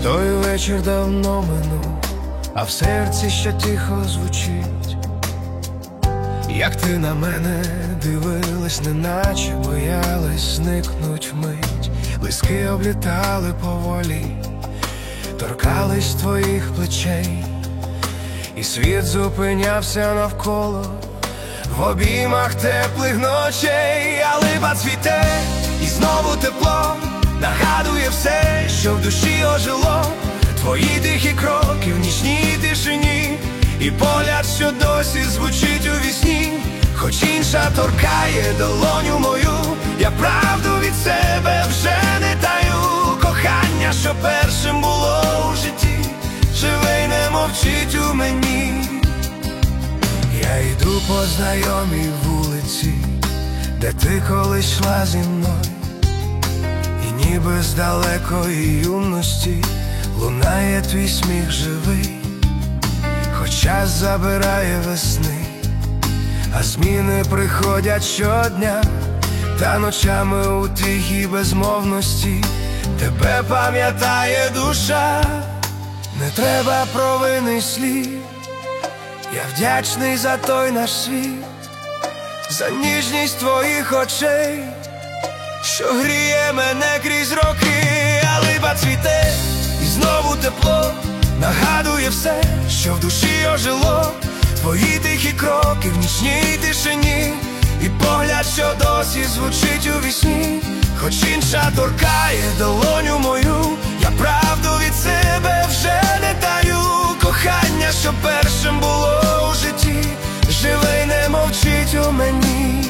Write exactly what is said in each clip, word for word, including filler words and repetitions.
Той вечір давно минув, а в серці ще тихо звучить, як ти на мене дивилась, неначе боялась зникнуть вмить. Лиски облітали поволі, торкались твоїх плечей, і світ зупинявся навколо в обіймах теплих ночей. А липа цвіте, і знову тепло нагадує все, що в душі ожило. Твої тихі кроки в нічній тишині, і погляд, що досі звучить у вісні. Хоч інша торкає долоню мою, я правду від себе вже не таю. Кохання, що першим було у житті, живе й не мовчить у мені. Я йду по знайомій вулиці, де ти колись йшла зі мною, і ніби з далекої юності лунає твій сміх живий. Хоч час забирає весни, а зміни приходять щодня, та ночами у тихій безмовності тебе пам'ятає душа. Не треба провини слів, я вдячний за той наш світ, за ніжність твоїх очей, що гріє мене крізь роки. А липа цвіте, і знову тепло нагадує все, що в душі ожило. Твої тихі кроки в нічній тишині, і погляд, що досі звучить у вісні. Хоч інша торкає долоню мою, я правду від себе вже не таю. Кохання, що першим було у житті, живе й не мовчить у мені.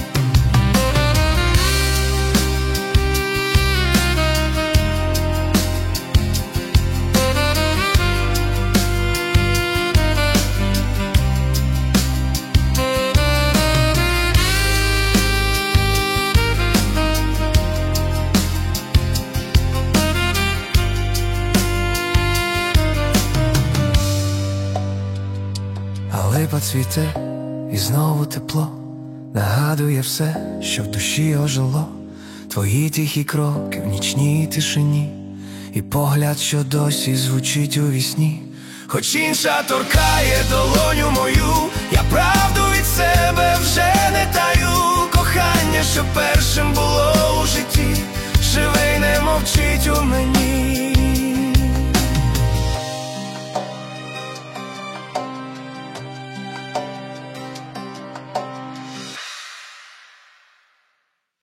Липа цвіте, і знову тепло нагадує все, що в душі ожило. Твої тихі кроки в нічній тишині, і погляд, що досі звучить у вісні. Хоч інша торкає долоню мою, я правду від себе вже не таю. Кохання, що першим було у житті, живе й не мовчить у мені.